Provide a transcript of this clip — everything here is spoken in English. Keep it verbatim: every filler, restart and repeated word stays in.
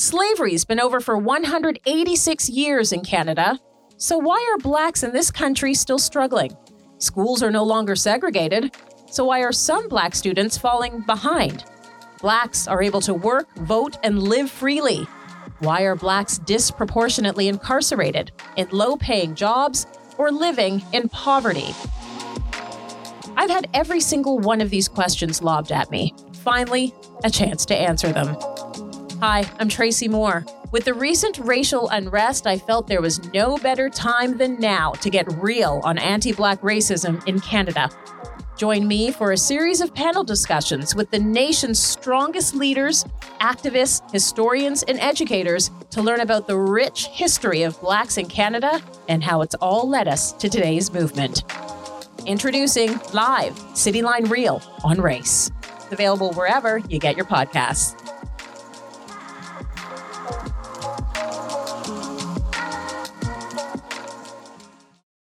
Slavery's been over for one hundred eighty-six years in Canada. So why are Blacks in this country still struggling? Schools are no longer segregated. So why are some Black students falling behind? Blacks are able to work, vote, and live freely. Why are Blacks disproportionately incarcerated, in low-paying jobs, or living in poverty? I've had every single one of these questions lobbed at me. Finally, a chance to answer them. Hi, I'm Tracy Moore. With the recent racial unrest, I felt there was no better time than now to get real on anti-Black racism in Canada. Join me for a series of panel discussions with the nation's strongest leaders, activists, historians, and educators to learn about the rich history of Blacks in Canada and how it's all led us to today's movement. Introducing live Cityline Real on race. Available wherever you get your podcasts.